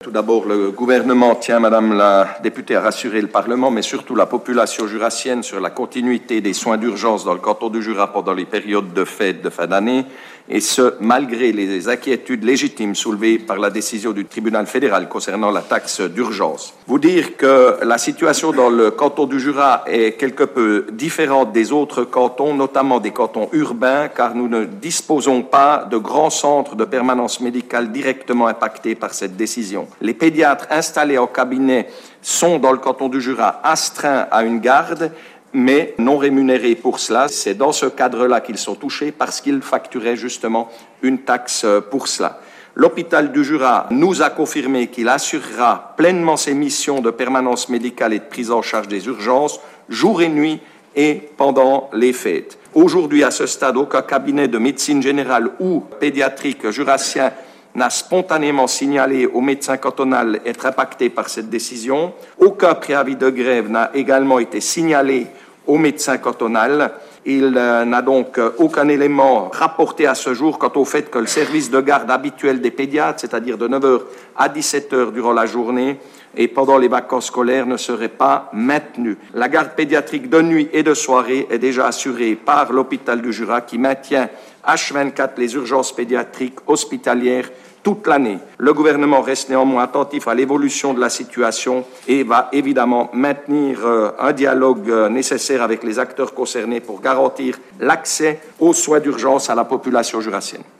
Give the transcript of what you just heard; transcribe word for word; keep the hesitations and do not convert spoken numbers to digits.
Tout d'abord, le gouvernement tient, Madame la députée, à rassurer le Parlement, mais surtout la population jurassienne sur la continuité des soins d'urgence dans le canton du Jura pendant les périodes de fête de fin d'année, et ce, malgré les inquiétudes légitimes soulevées par la décision du tribunal fédéral concernant la taxe d'urgence. Vous dire que la situation dans le canton du Jura est quelque peu différente des autres cantons, notamment des cantons urbains, car nous ne disposons pas de grands centres de permanence médicale directement impactés par cette décision. Les pédiatres installés en cabinet sont, dans le canton du Jura, astreints à une garde, mais non rémunérés pour cela. C'est dans ce cadre-là qu'ils sont touchés parce qu'ils facturaient justement une taxe pour cela. L'hôpital du Jura nous a confirmé qu'il assurera pleinement ses missions de permanence médicale et de prise en charge des urgences, jour et nuit et pendant les fêtes. Aujourd'hui, à ce stade, aucun cabinet de médecine générale ou pédiatrique jurassien n'a spontanément signalé au médecin cantonal être impacté par cette décision. Aucun préavis de grève n'a également été signalé au médecin cantonal. Il euh, n'a donc euh, aucun élément rapporté à ce jour quant au fait que le service de garde habituel des pédiatres, c'est-à-dire de neuf heures à dix-sept heures durant la journée et pendant les vacances scolaires, ne serait pas maintenu. La garde pédiatrique de nuit et de soirée est déjà assurée par l'hôpital du Jura qui maintient H vingt-quatre les urgences pédiatriques hospitalières toute l'année. Le gouvernement reste néanmoins attentif à l'évolution de la situation et va évidemment maintenir euh, un dialogue euh, nécessaire avec les acteurs concernés pour garantir l'accès aux soins d'urgence à la population jurassienne.